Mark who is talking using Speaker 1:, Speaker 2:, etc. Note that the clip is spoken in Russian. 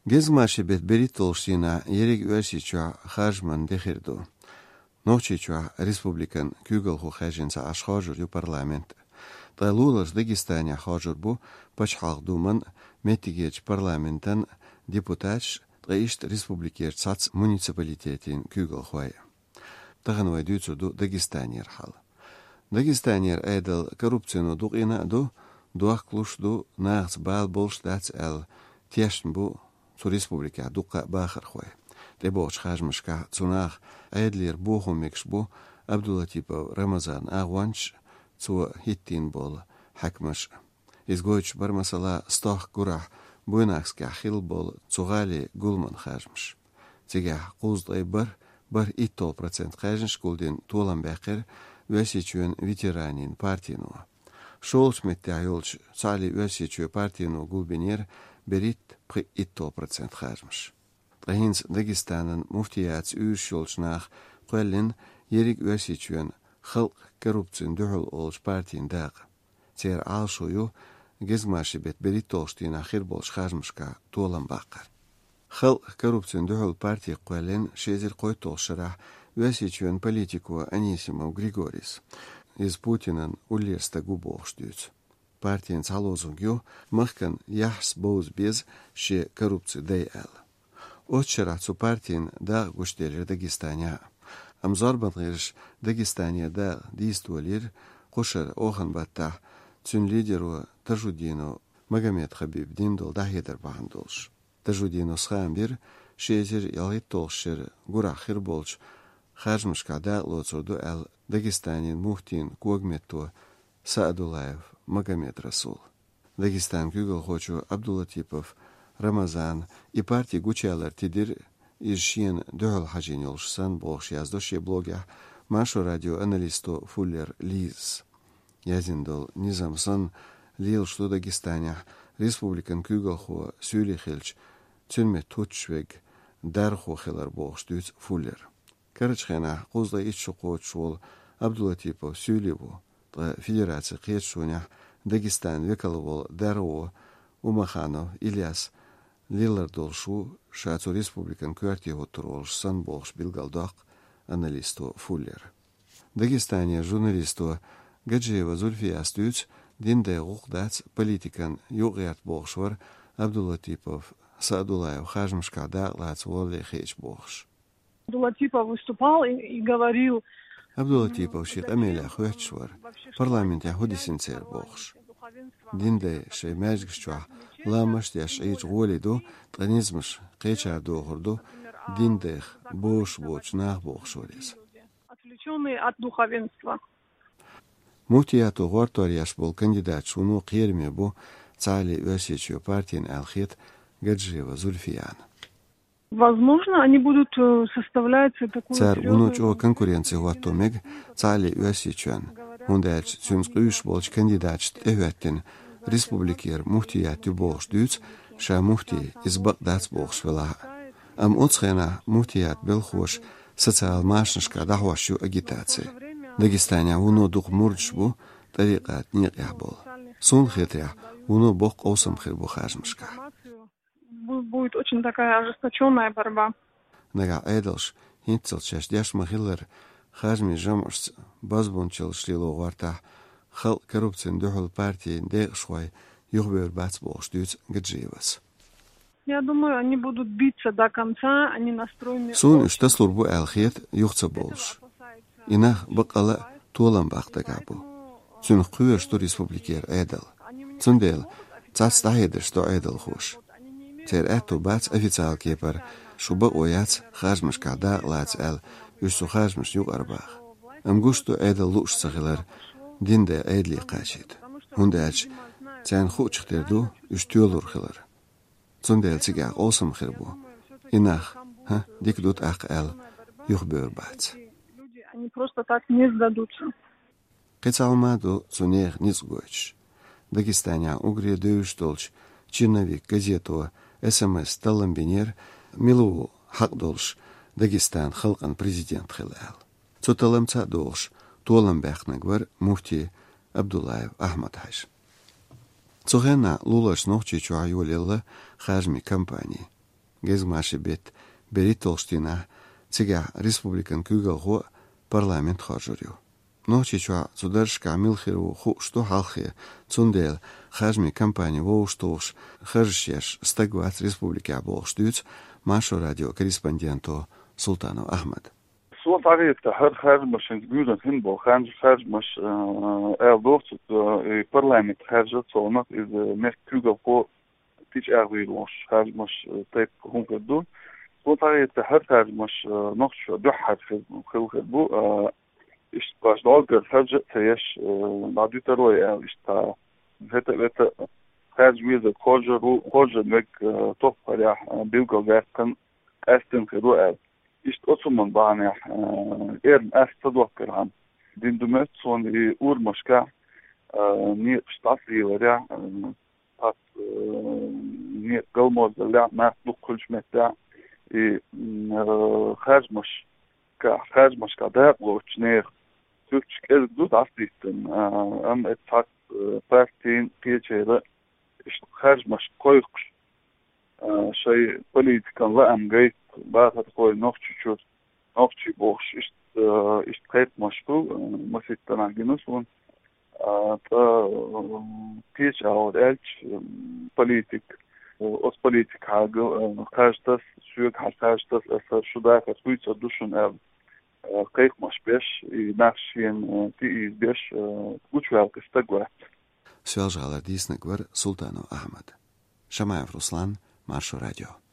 Speaker 1: Gezmaşı bet berit olşina yerik ösiçua hajman dehirdu. Nohçiçua Respublikan kügel hu hajinsa aşhajur yu parlament. Dalulaj Dagestanya hajur bu paçhalduman metigeç parlamentan депутатш Траишт Республикер Цац муниципалитетин kügel huay. Таган вайдюцу ду Дагестанер хал. Дагестанер айдал коррупцияну дугина ду дуахклуш ду нагц бал болш дац ал тешн бу цу республика дука бахар хуай. Дебоч хажмышка цунах айдлер бухумекш бу Абдулатипов Рамазан Агванч цу хиттин бол хакмаш. Изгойч бармасала стох гурах буйнакска хил бол цугали гулман хажмыш. Тига куздай бар 1% хажмыш гулдин тулан бакер Весичуен ветеранин партину. Шолч метайолч цали весичу партину гулбинер берит 1% хажмыш. Трахинс Дагестанын муфтияц үйшолч нах квеллин ерик весичуен халк коррупциян духул олч партин даг. Тер алшую gezmaşı bet berit olştin ahir bolş hajmышка толан бакар. Халк коррупциян духул партия квеллин шезер койт олшара Весичуен политику Анисимов Григорис. Из Путинан улерста губолштюц. Партиян цалозунгю махкан яхс боуз без ше коррупции дэйэл. Отчера цу партиян да гуштелер Дагестания. Амзорбан гирш Дагестания да действуалер кушар охан баттах цюн лидеру Тажудину Магомед Хабиб диндол дахедер бахандолш. Тажудину схамбир шезер ялгит толшер гурахир болш Хажмышка да лоцурду ал Дагестанин муфтин Куагмету Саадулаев Магомед Расул. Дагестан күгел хочу Абдулатипов Рамазан и партия гучалар тидир изшин дөхөл хажин йолшсан болш яздоше блогя машу радио аналисту Фуллер Лиз. Язиндол низамсан лил что Дагестания республикан күгел хо сюлихелч цюнме тутшвег дархо хелар болш дюц Фуллер. Карачхена кузда ичшуқот шол Абдулатипов сюлеву федерация қиетшуня Дагестан векаловол даро Умаханов Ильяс лилар долшу шацу республикан квартиру туролш сан болш билгалдақ аналисту Фуллер. Дагестания журналисту Гаджиева Зульфия Астюц динде гуқдац политикан юғият болшвар Абдулатипов Саадулаев хажмышка дағлац воле хеч болш.
Speaker 2: Абдулатипов выступал и говорил.
Speaker 1: Абдулатипов шик амеля хуячвар. Парламент я худисинцер бохш. Динде шей мэжгшчва ламаш яш эйч голиду транизмш кечар дохурду диндех бош боч нах бохшорис.
Speaker 2: Отвлеченные от духовенства.
Speaker 1: Муфтияту гортор был кандидат шуну қирме бу цали весичу партиян алхит Гаджиева Зульфиян.
Speaker 2: Возможно, они будут составлять такую
Speaker 1: Цар унучо конкуренцию ваттомег цали весичуан. Ундач цюнскуш болч кандидат эветтин республикер муфтияту болш дюц ша муфти из Багдад болш вела. Ам оцхена муфтият белхош социал машнышка дахвашу агитации. Дагестания уну дух мурджбу тариқат ниqябол. Сун хитря уну бог осам хирбу хажмышка.
Speaker 2: Будет очень такая ожесточенная борьба.
Speaker 1: Нага эдалш хинцелчаш дяшмахиллер хажми жамарс базбунчел шлило варта хал коррупциин духул партии дэгшвай юхбер бацбол штюц Гаджиевас.
Speaker 2: Я думаю, они будут биться до конца, они настроены.
Speaker 1: Сун штаслурбу алхет юхцаболш. Инах бакала толан бактагабу. Цун куя что республикер эдал. Цундел цац тахедер что эдал хуш. Тер эту бац официал кепар шуба ояц хажмышка да лац эл юсу хажмыш юг арбах. Амгушту эдал луш сагилар динде эдли качит. Хундач цян хучхтерду юштюлур хилар. Цундел цигак осам хирбу. Инах дикдут ак эл юхбер бац.
Speaker 2: Они просто так не сдадутся.
Speaker 1: Кецалмаду цунех низгоч. Дагестания угре дöwüş чиновик газету СМС Таламбинер Милу Хакдолш Дагестан халкан президент хилал. Цуталамца долш толам бахнагвар муфти Абдулаев Ахмад Хаш. Цогена лулаш нохчи чуаюлелла хажми компании. gezmashi bet beritolshtina ciga Respublikan Kügelho parlament khajurju. Nochichwa zudarshka milkhiru khu shto halkhi tsundel khajmi kampani voshtosh khajshesh stagvat Respublika bolshtuts Masho radio korrespondento Sultanov Ahmad.
Speaker 3: Så taget her machine guden hinbo her mach doort i parlament her zo not is met Kügelho teach los her mach type hunker doen. Så taget her mach nog duhat Kügelho ist was dolger budget is na duteroy ist het has with the culture meg top ja bilgo werken esten gedo ist Ottoman bana erst docker han din dumet son i urmaska ni statli ja at ni galmos la ma kulch meta i khazmash ka da gochner Türkçe ez dastisten et fakt partin piyecede işte khazmash koyuk şey politikan ve amgayt bazı koy nokçuçur nokçu boş işte kayıtmaş bu masitten algınız on ta piyece ağır elç politik os politik hagı khazdas süyük khazdas eser şuda katuysa düşün ev kayıtmaş beş nakşiyen ti beş uçvelk istagvat.
Speaker 1: Связала Диснегвар Султанов Ахмад. Шамаев Руслан, Маршо радио.